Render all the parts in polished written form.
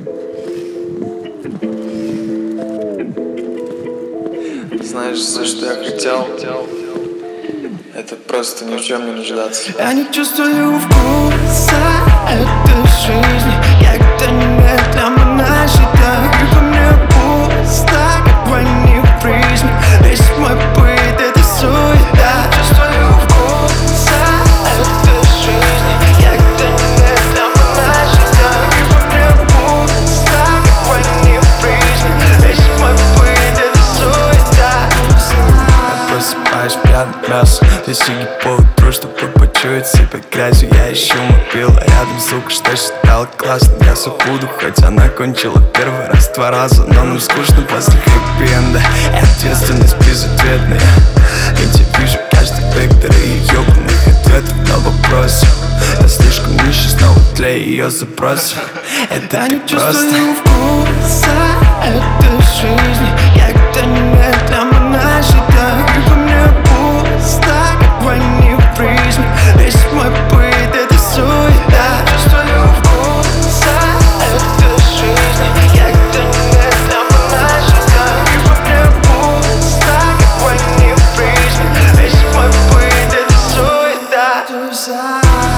Знаешь, все, что я хотел, это просто ни в чем не нуждаться. Я не чувствую вкуса этой жизни. Я где немедленно начата. Во мне пусто, как войны в призме. Весь мой быт — это суета. Чувствую вкуса этой жизни. Я где немедленно начата. Во мне пусто, как войны в призме. Весь мой быт — это суета. Я просыпаюсь пьяным мясом. Здесь сиги по утру, чтобы почуять себя грязью. Я ищу мобилу, рядом звук, что считал классно. Я забуду, хоть она кончила первый раз, 2 раза. Но нам скучно после хэппи-энда. Ответственность безответная. Я тебя вижу каждый вектор и ёбаных ответов на вопросы. Я слишком нищий снова для ее запросов. Это я не чувствую вкуса этой жизни. Я где немедленно начата. Во мне пусто, как войны в призме. Весь мой быт — это суета. Чувствую вкуса этой жизни. Я где немедленно начата. Во мне пусто, как войны в призме. Весь мой быт — это суета.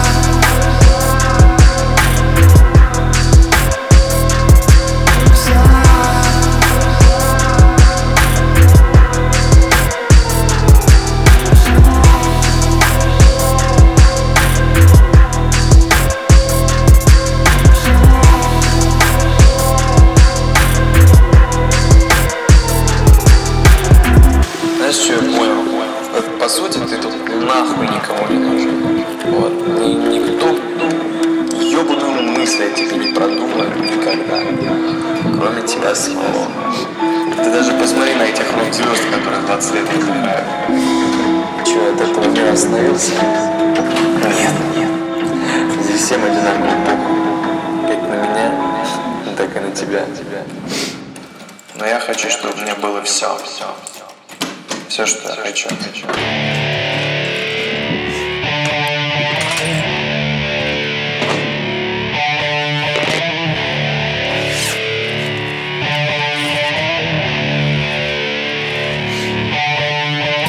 Знаешь, что я понял? Вот, по сути, ты тут нахуй никому не нужен. Вот. Никто ёбаную мысль о тебе не продумает никогда, кроме тебя самого. Ты даже посмотри на этих рок-звезд, которые 20 лет не играют. Че, от этого не остановился? Нет. Здесь всем одинаково похуй. Как на меня, так и на тебя. Но я хочу, чтобы у меня было все, что я хочу.